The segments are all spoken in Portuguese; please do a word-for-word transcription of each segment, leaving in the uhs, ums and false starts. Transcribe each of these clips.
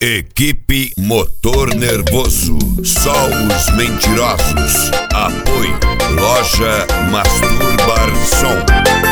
Equipe Motor Nervoso, só os mentirosos. Apoio Loja Masturbar Som.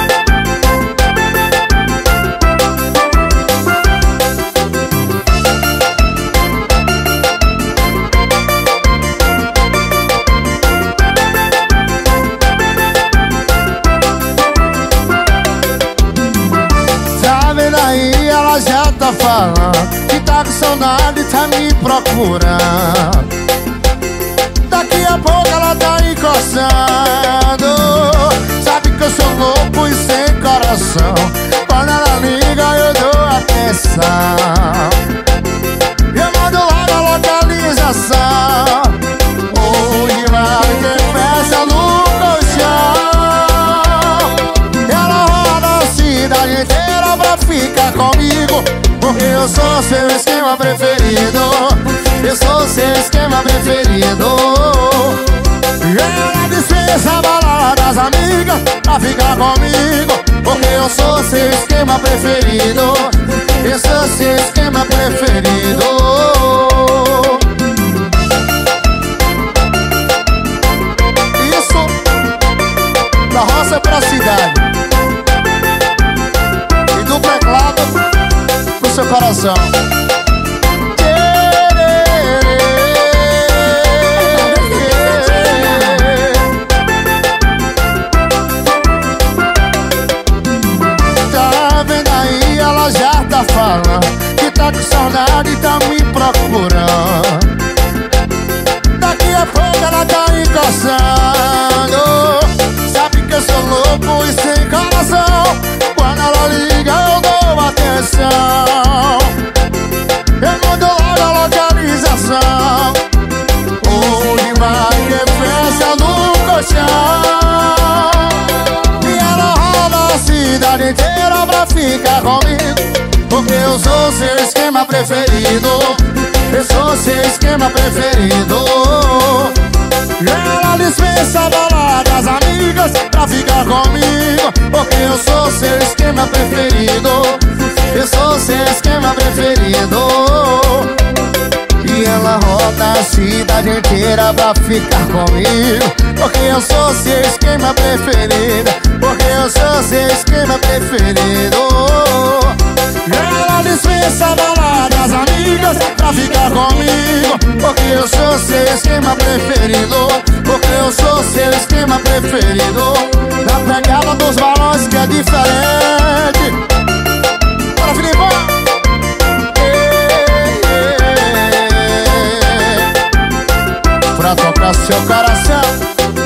Tá vendo aí, ela já tá falando que tá com saudade, tá me procurando. Daqui a pouco ela tá encostando. Sabe que eu sou louco e sem coração. Quando ela liga eu dou atenção. Eu mando logo a localização. Hoje vai ter festa no colchão. Ela roda a cidade inteira pra ficar comigo, porque eu sou seu esquema preferido. Eu sou seu esquema preferido. Ela dispensa a balada das amigas pra ficar comigo, porque eu sou seu esquema preferido. Eu sou seu esquema preferido. Isso da roça pra cidade e do teclado pro seu coração. Tá vendo aí, ela já tá falando que tá com saudade e tá me procurando. Daqui a pouco ela tá encostando. Sabe que eu sou louco e sem coração. Quando ela liga eu dou atenção. Eu mando logo a localização. Hoje vai ter festa no colchão. E ela roda a cidade inteira pra ficar comigo, porque eu sou seu esquema preferido. Eu sou seu esquema preferido. Ela dispensa a balada das amigas pra ficar comigo, porque eu sou seu esquema preferido. Eu sou seu esquema preferido. E ela roda a cidade inteira pra ficar comigo, porque eu sou seu esquema preferido. Porque eu sou seu esquema preferido. Ela dispensa a balada das amigas pra ficar comigo, porque eu sou seu esquema preferido. Porque eu sou seu esquema preferido. Na pegada dos balões que é diferente. Bora, Filipão! Pra tocar seu coração.